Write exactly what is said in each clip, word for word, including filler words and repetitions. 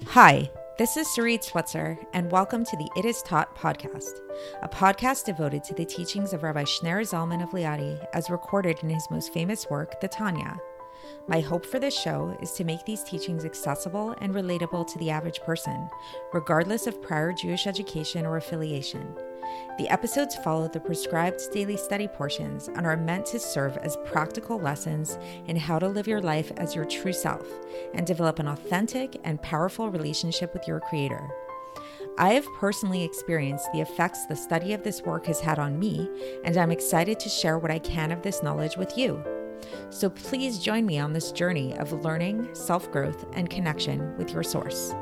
Hi, this is Sarit Switzer, and welcome to the It Is Taught podcast, a podcast devoted to the teachings of Rabbi Shneur Zalman of Liadi as recorded in his most famous work, the Tanya. My hope for this show is to make these teachings accessible and relatable to the average person, regardless of prior Jewish education or affiliation. The episodes follow the prescribed daily study portions and are meant to serve as practical lessons in how to live your life as your true self and develop an authentic and powerful relationship with your Creator. I have personally experienced the effects the study of this work has had on me, and I'm excited to share what I can of this knowledge with you. So please join me on this journey of learning, self-growth, and connection with your source.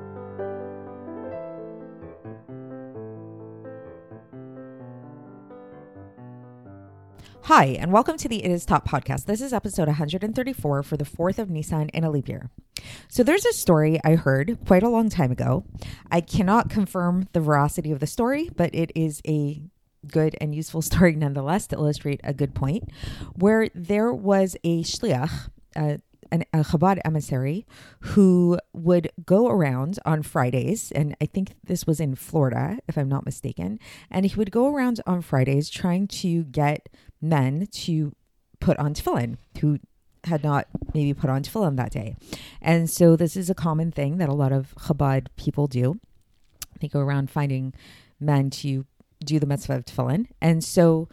Hi, and welcome to the It Is Taught podcast. This is episode one hundred thirty-four for the fourth of Nisan in a leap year. So there's a story I heard quite a long time ago. I cannot confirm the veracity of the story, but it is a good and useful story nonetheless to illustrate a good point, where there was a shliach, uh, an, a Chabad emissary, who would go around on Fridays, and I think this was in Florida, if I'm not mistaken, and he would go around on Fridays trying to get men to put on tefillin who had not maybe put on tefillin that day. And so this is a common thing that a lot of Chabad people do. They go around finding men to do the mitzvah of tefillin. And so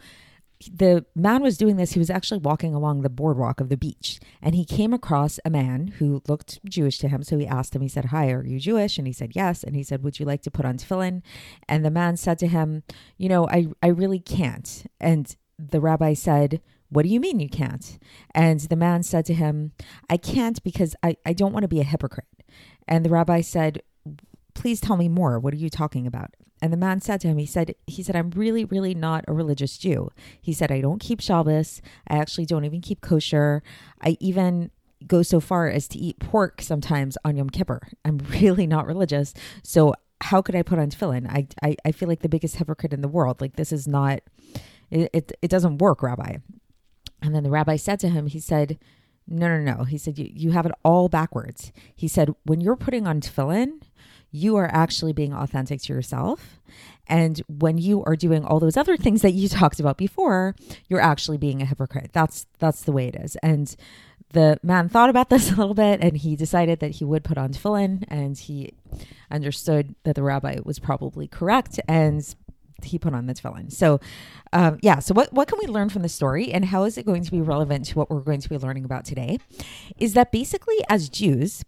the man was doing this. He was actually walking along the boardwalk of the beach, and he came across a man who looked Jewish to him. So he asked him, he said, "Hi, are you Jewish?" And he said, "Yes." And he said, "Would you like to put on tefillin?" And the man said to him, "You know, I, I really can't." And the rabbi said, "What do you mean you can't?" And the man said to him, "I can't because I, I don't want to be a hypocrite." And the rabbi said, "Please tell me more. What are you talking about?" And the man said to him, he said, he said, "I'm really, really not a religious Jew." He said, "I don't keep Shabbos. I actually don't even keep kosher. I even go so far as to eat pork sometimes on Yom Kippur. I'm really not religious. So how could I put on tefillin? I, I, I feel like the biggest hypocrite in the world. Like, this is not, it, it, it doesn't work, Rabbi." And then the rabbi said to him, he said, no, no, no. He said, you, you have it all backwards. He said, when you're putting on tefillin, you are actually being authentic to yourself. And when you are doing all those other things that you talked about before, you're actually being a hypocrite. That's that's the way it is. And the man thought about this a little bit, and he decided that he would put on tefillin, and he understood that the rabbi was probably correct, and he put on the tefillin. So um, yeah, so what, what can we learn from the story, and how is it going to be relevant to what we're going to be learning about today? Is that basically as Jews,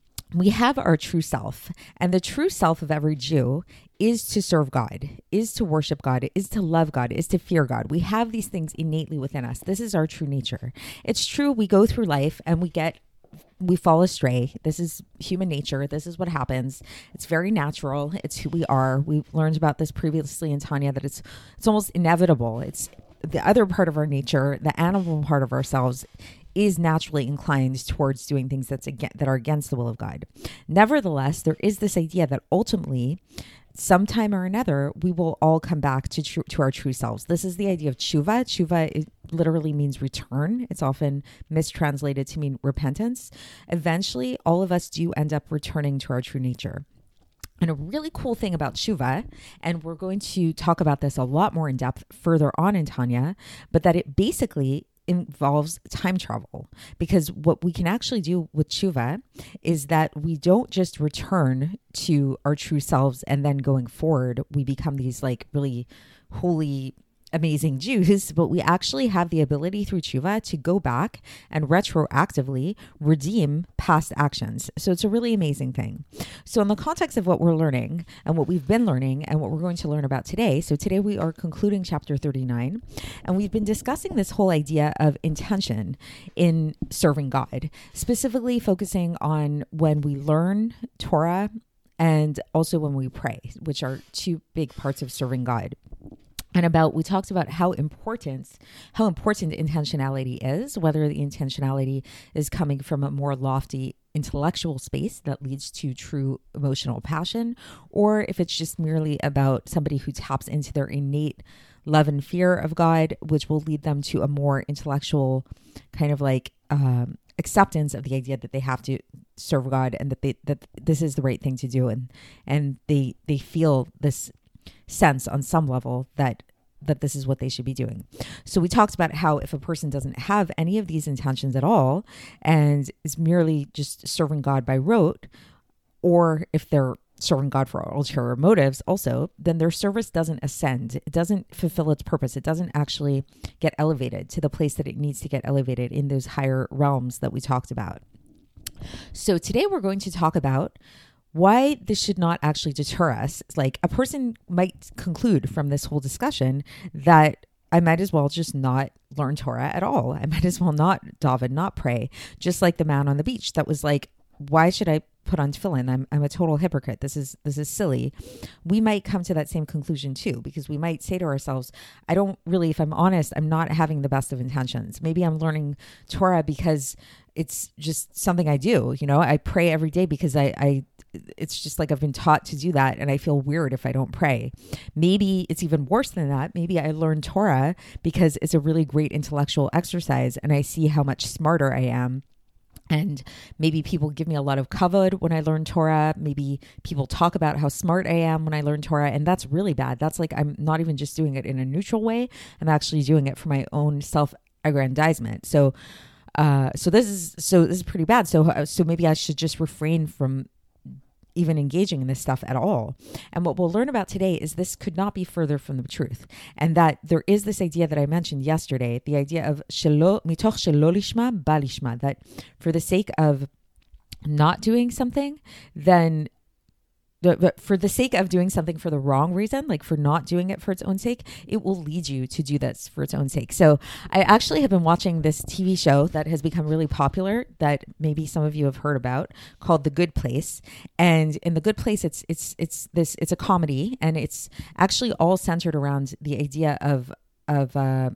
we have our true self, and the true self of every Jew is to serve God, is to worship God, is to love God, is to fear God. We have these things innately within us. This is our true nature. It's true, we go through life and we get, we fall astray. This is human nature. This is what happens. It's very natural. It's who we are. We've learned about this previously in Tanya, that it's it's almost inevitable. It's the other part of our nature, the animal part of ourselves, is naturally inclined towards doing things that's against, that are against the will of God. Nevertheless, there is this idea that ultimately, sometime or another, we will all come back to tr- to our true selves. This is the idea of tshuva. Tshuva is, literally means return. It's often mistranslated to mean repentance. Eventually, all of us do end up returning to our true nature. And a really cool thing about tshuva, and we're going to talk about this a lot more in depth further on in Tanya, but that it basically involves time travel, because what we can actually do with tshuva is that we don't just return to our true selves and then going forward we become these like really holy, amazing Jews, but we actually have the ability through tshuva to go back and retroactively redeem past actions. So it's a really amazing thing. So in the context of what we're learning and what we've been learning and what we're going to learn about today, so today we are concluding chapter thirty-nine, and we've been discussing this whole idea of intention in serving God, specifically focusing on when we learn Torah and also when we pray, which are two big parts of serving God. And about, we talked about how important, how important intentionality is, whether the intentionality is coming from a more lofty intellectual space that leads to true emotional passion, or if it's just merely about somebody who taps into their innate love and fear of God, which will lead them to a more intellectual kind of like um, acceptance of the idea that they have to serve God and that they that this is the right thing to do, and and they they feel this sense on some level that that this is what they should be doing. So we talked about how if a person doesn't have any of these intentions at all and is merely just serving God by rote, or if they're serving God for ulterior motives also, then their service doesn't ascend. It doesn't fulfill its purpose. It doesn't actually get elevated to the place that it needs to get elevated in those higher realms that we talked about. So today we're going to talk about why this should not actually deter us. It's like a person might conclude from this whole discussion that I might as well just not learn Torah at all. I might as well not daven, not pray, just like the man on the beach that was like, why should I put on tefillin? I'm I'm a total hypocrite. This is this is silly. We might come to that same conclusion too, because we might say to ourselves, I don't really, if I'm honest, I'm not having the best of intentions. Maybe I'm learning Torah because it's just something I do. You know, I pray every day because I, I it's just like I've been taught to do that, and I feel weird if I don't pray. Maybe it's even worse than that. Maybe I learn Torah because it's a really great intellectual exercise, and I see how much smarter I am. And maybe people give me a lot of kavod when I learn Torah. Maybe people talk about how smart I am when I learn Torah. And that's really bad. That's like, I'm not even just doing it in a neutral way. I'm actually doing it for my own self-aggrandizement. So, uh, so this is, so this is pretty bad. So, so maybe I should just refrain from even engaging in this stuff at all. And what we'll learn about today is this could not be further from the truth. And that there is this idea that I mentioned yesterday, the idea of shelo, mitoch shelo lishma ba lishma, that for the sake of not doing something, then but for the sake of doing something for the wrong reason, like for not doing it for its own sake, it will lead you to do this for its own sake. So I actually have been watching this T V show that has become really popular that maybe some of you have heard about, called The Good Place. And in The Good Place, it's it's it's this it's a comedy, and it's actually all centered around the idea of of uh,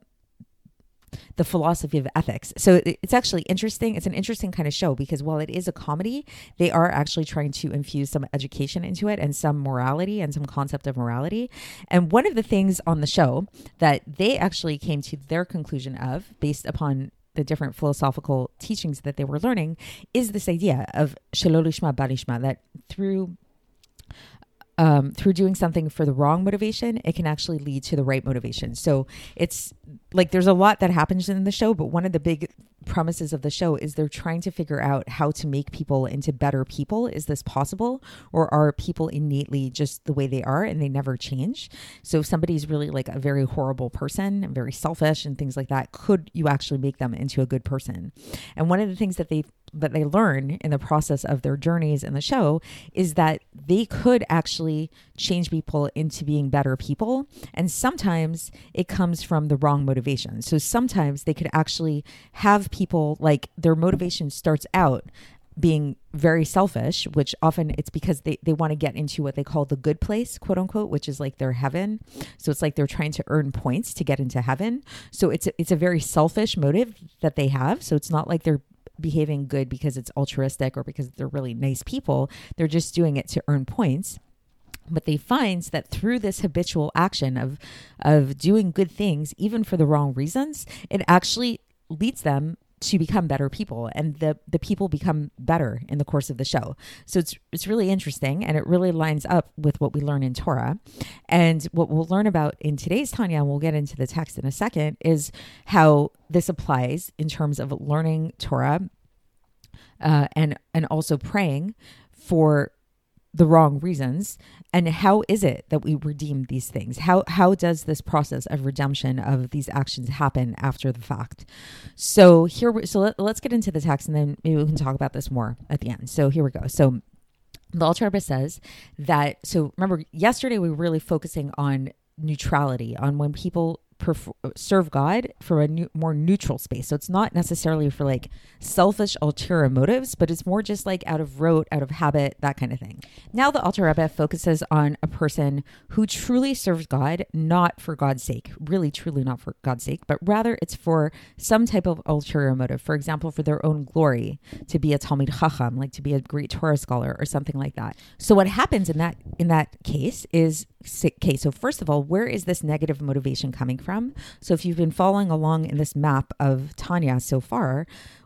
the philosophy of ethics. So it's actually interesting. It's an interesting kind of show because while it is a comedy, they are actually trying to infuse some education into it and some morality and some concept of morality. And one of the things on the show that they actually came to their conclusion of, based upon the different philosophical teachings that they were learning, is this idea of shelo lishma ba lishma, that through Um, through doing something for the wrong motivation, it can actually lead to the right motivation. So it's like there's a lot that happens in the show, but one of the big premises of the show is they're trying to figure out how to make people into better people. Is this possible? Or are people innately just the way they are and they never change? So if somebody's really like a very horrible person and very selfish and things like that, could you actually make them into a good person? And one of the things that they that they learn in the process of their journeys in the show is that they could actually change people into being better people. And sometimes it comes from the wrong motivation. So sometimes they could actually have people, like their motivation starts out being very selfish, which often it's because they, they want to get into what they call the good place, quote unquote, which is like their heaven. So it's like they're trying to earn points to get into heaven. So it's a, it's a very selfish motive that they have. So it's not like they're behaving good because it's altruistic or because they're really nice people. They're just doing it to earn points. But they find that through this habitual action of of doing good things, even for the wrong reasons, it actually leads them to become better people, and the the people become better in the course of the show. So it's it's really interesting, and it really lines up with what we learn in Torah. And what we'll learn about in today's Tanya, and we'll get into the text in a second, is how this applies in terms of learning Torah uh, and and also praying for the wrong reasons. And how is it that we redeem these things? How how does this process of redemption of these actions happen after the fact? So here, we, so let, let's get into the text, and then maybe we can talk about this more at the end. So here we go. So the Alter Rebbe says that, so remember, yesterday we were really focusing on neutrality, on when people Perf- serve God from a new, more neutral space. So it's not necessarily for like selfish ulterior motives, but it's more just like out of rote, out of habit, that kind of thing. Now the Alter Rebbe focuses on a person who truly serves God, not for God's sake, really truly not for God's sake, but rather it's for some type of ulterior motive. For example, for their own glory, to be a Talmid Chacham, like to be a great Torah scholar or something like that. So what happens in that in that case is, okay, so first of all, where is this negative motivation coming from? So if you've been following along in this map of Tanya so far,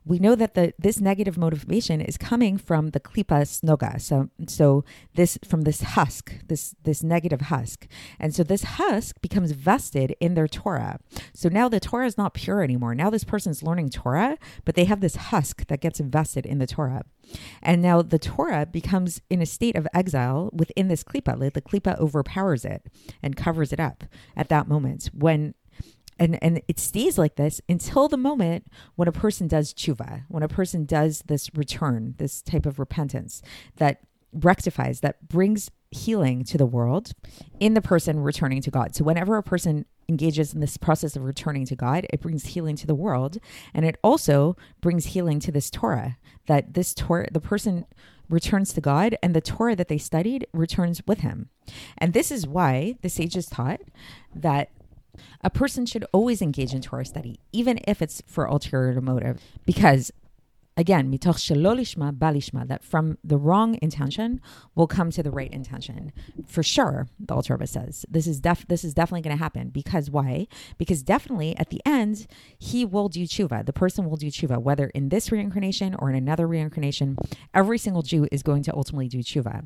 we know that the this negative motivation is coming from the klipas noga. So so this from this husk, this this negative husk. And so this husk becomes vested in their Torah. So now the Torah is not pure anymore. Now this person's learning Torah, but they have this husk that gets invested in the Torah. And now the Torah becomes in a state of exile within this klipa. Like the klipa overpowers it and covers it up at that moment when And and it stays like this until the moment when a person does tshuva, when a person does this return, this type of repentance that rectifies, that brings healing to the world in the person returning to God. So whenever a person engages in this process of returning to God, it brings healing to the world. And it also brings healing to this Torah, that this Torah, the person returns to God and the Torah that they studied returns with him. And this is why the sages taught that a person should always engage in Torah study, even if it's for ulterior motive. Because, again, mitoch shelo lishma ba lishma, that from the wrong intention will come to the right intention. For sure, the Alter Rebbe says, this is def- this is definitely going to happen. Because why? Because definitely at the end, he will do tshuva. The person will do tshuva, whether in this reincarnation or in another reincarnation. Every single Jew is going to ultimately do tshuva.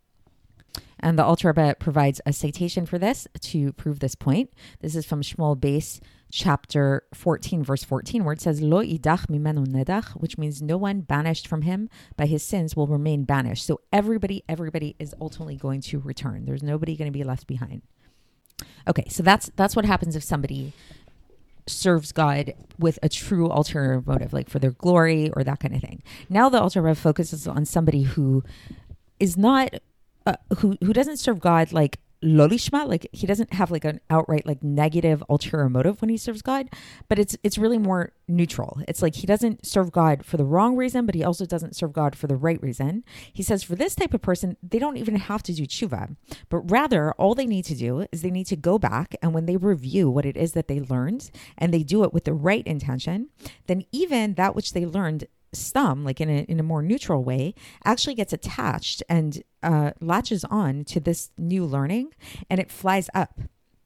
And the Alter Rebbe provides a citation for this to prove this point. This is from Shmuel Beis, chapter fourteen, verse fourteen, where it says, Lo idach mimenu nedach, which means no one banished from him by his sins will remain banished. So everybody, everybody is ultimately going to return. There's nobody going to be left behind. Okay, so that's that's what happens if somebody serves God with a true ulterior motive, like for their glory or that kind of thing. Now the Alter Rebbe focuses on somebody who is not Uh, who who doesn't serve God like lo lishma, like he doesn't have like an outright like negative ulterior motive when he serves God, but it's it's really more neutral. It's like he doesn't serve God for the wrong reason, but he also doesn't serve God for the right reason. He says for this type of person, they don't even have to do tshuva, but rather all they need to do is they need to go back, and when they review what it is that they learned and they do it with the right intention, then even that which they learned stum, like in a in a more neutral way, actually gets attached and uh, latches on to this new learning, and it flies up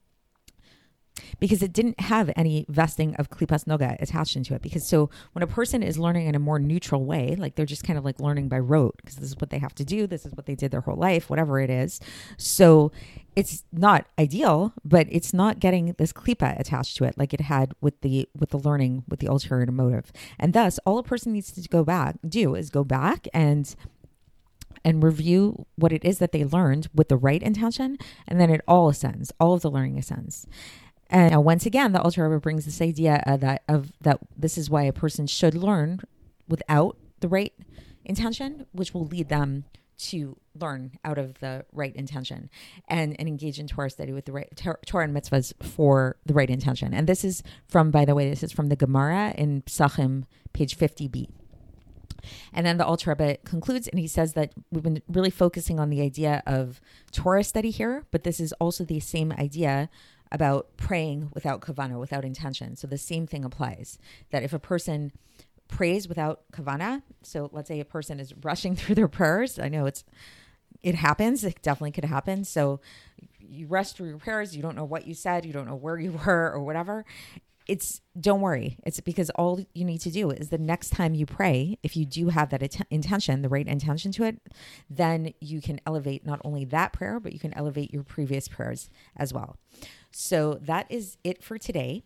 because it didn't have any vesting of klipas noga attached into it. Because so when a person is learning in a more neutral way, like they're just kind of like learning by rote, because this is what they have to do, this is what they did their whole life, whatever it is. So it's not ideal, but it's not getting this klipa attached to it like it had with the with the learning with the ulterior motive. And thus, all a person needs to go back do is go back and and review what it is that they learned with the right intention, and then it all ascends. All of the learning ascends. And now, once again, the Alter Rebbe brings this idea uh, that of that this is why a person should learn without the right intention, which will lead them to learn out of the right intention and, and engage in Torah study with the right Torah and mitzvahs for the right intention. And this is from, by the way, this is from the Gemara in Psachim, page fifty b. And then the Alter Rebbe concludes, and he says that we've been really focusing on the idea of Torah study here, but this is also the same idea about praying without kavanah, without intention. So the same thing applies, that if a person prays without kavanah, so let's say a person is rushing through their prayers, I know it's it happens, it definitely could happen. So you rush through your prayers, you don't know what you said, you don't know where you were or whatever. It's don't worry. It's because all you need to do is the next time you pray, if you do have that att- intention, the right intention to it, then you can elevate not only that prayer, but you can elevate your previous prayers as well. So that is it for today.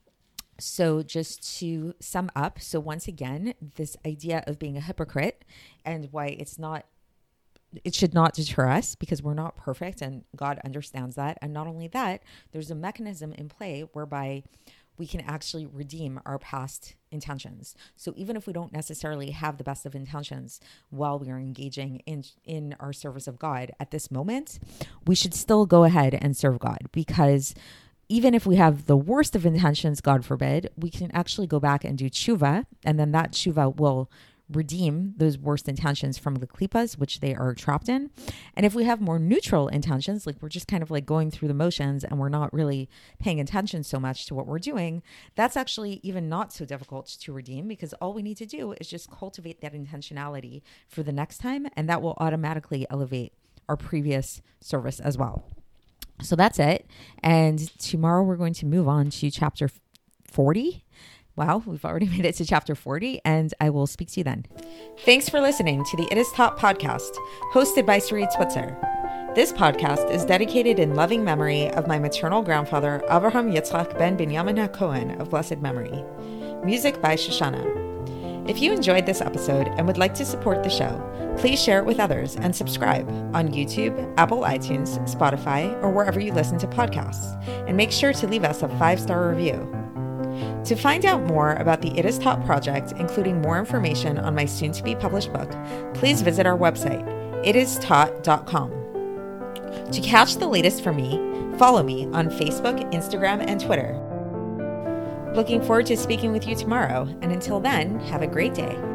So just to sum up, so once again, this idea of being a hypocrite and why it's not, it should not deter us because we're not perfect and God understands that. And not only that, there's a mechanism in play whereby we can actually redeem our past intentions. So even if we don't necessarily have the best of intentions while we are engaging in, in our service of God at this moment, we should still go ahead and serve God, because even if we have the worst of intentions, God forbid, we can actually go back and do tshuva, and then that tshuva will redeem those worst intentions from the klipas, which they are trapped in. And if we have more neutral intentions, like we're just kind of like going through the motions and we're not really paying attention so much to what we're doing, that's actually even not so difficult to redeem, because all we need to do is just cultivate that intentionality for the next time, and that will automatically elevate our previous service as well. So that's it. And tomorrow we're going to move on to chapter forty. Wow, we've already made it to chapter forty, and I will speak to you then. Thanks for listening to the It Is Taught podcast, hosted by Sarit Switzer. This podcast is dedicated in loving memory of my maternal grandfather, Avraham Yitzchak ben Binyamin HaKohen of blessed memory. Music by Shoshana. If you enjoyed this episode and would like to support the show, please share it with others and subscribe on YouTube, Apple iTunes, Spotify, or wherever you listen to podcasts. And make sure to leave us a five-star review. To find out more about the It Is Taught project, including more information on my soon-to-be published book, please visit our website, it is taught dot com. To catch the latest from me, follow me on Facebook, Instagram, and Twitter. Looking forward to speaking with you tomorrow, and until then, have a great day.